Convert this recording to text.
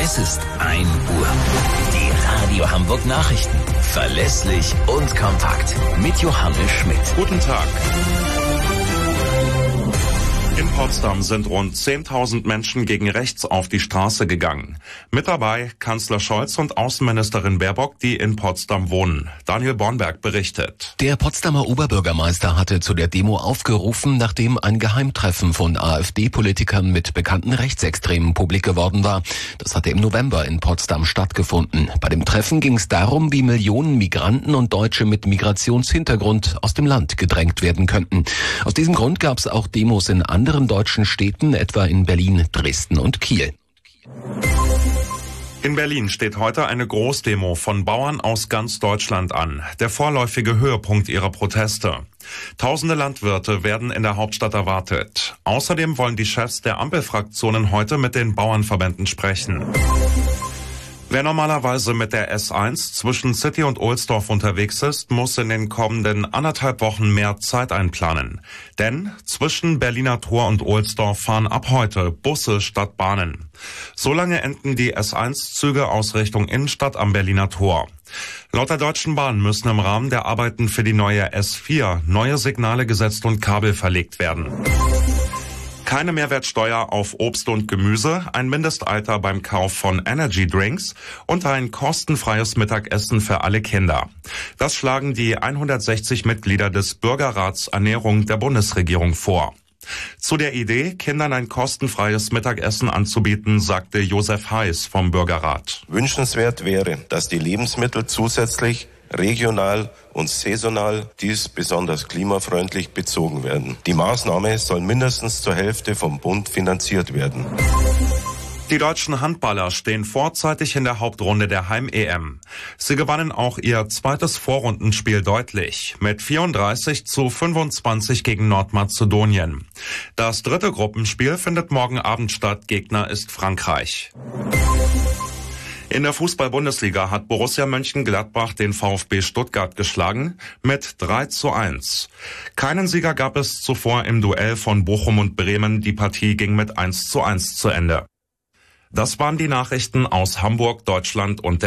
Es ist 1 Uhr. Die Radio Hamburg Nachrichten. Verlässlich und kompakt. Mit Johannes Schmidt. Guten Tag. In Potsdam sind rund 10.000 Menschen gegen rechts auf die Straße gegangen. Mit dabei Kanzler Scholz und Außenministerin Baerbock, die in Potsdam wohnen. Daniel Bornberg berichtet. Der Potsdamer Oberbürgermeister hatte zu der Demo aufgerufen, nachdem ein Geheimtreffen von AfD-Politikern mit bekannten Rechtsextremen publik geworden war. Das hatte im November in Potsdam stattgefunden. Bei dem Treffen ging es darum, wie Millionen Migranten und Deutsche mit Migrationshintergrund aus dem Land gedrängt werden könnten. Aus diesem Grund gab es auch Demos in anderen deutschen Städten, etwa in Berlin, Dresden und Kiel. In Berlin steht heute eine Großdemo von Bauern aus ganz Deutschland an. Der vorläufige Höhepunkt ihrer Proteste. Tausende Landwirte werden in der Hauptstadt erwartet. Außerdem wollen die Chefs der Ampelfraktionen heute mit den Bauernverbänden sprechen. Wer normalerweise mit der S1 zwischen City und Ohlsdorf unterwegs ist, muss in den kommenden 1,5 Wochen mehr Zeit einplanen. Denn zwischen Berliner Tor und Ohlsdorf fahren ab heute Busse statt Bahnen. Solange enden die S1-Züge aus Richtung Innenstadt am Berliner Tor. Laut der Deutschen Bahn müssen im Rahmen der Arbeiten für die neue S4 neue Signale gesetzt und Kabel verlegt werden. Keine Mehrwertsteuer auf Obst und Gemüse, ein Mindestalter beim Kauf von Energy Drinks und ein kostenfreies Mittagessen für alle Kinder. Das schlagen die 160 Mitglieder des Bürgerrats Ernährung der Bundesregierung vor. Zu der Idee, Kindern ein kostenfreies Mittagessen anzubieten, sagte Josef Heiß vom Bürgerrat. Wünschenswert wäre, dass die Lebensmittel zusätzlich regional und saisonal, dies besonders klimafreundlich bezogen werden. Die Maßnahme soll mindestens zur Hälfte vom Bund finanziert werden. Die deutschen Handballer stehen vorzeitig in der Hauptrunde der Heim-EM. Sie gewannen auch ihr zweites Vorrundenspiel deutlich mit 34:25 gegen Nordmazedonien. Das dritte Gruppenspiel findet morgen Abend statt. Gegner ist Frankreich. In der Fußball-Bundesliga hat Borussia Mönchengladbach den VfB Stuttgart geschlagen mit 3:1. Keinen Sieger gab es zuvor im Duell von Bochum und Bremen. Die Partie ging mit 1:1 zu Ende. Das waren die Nachrichten aus Hamburg, Deutschland und der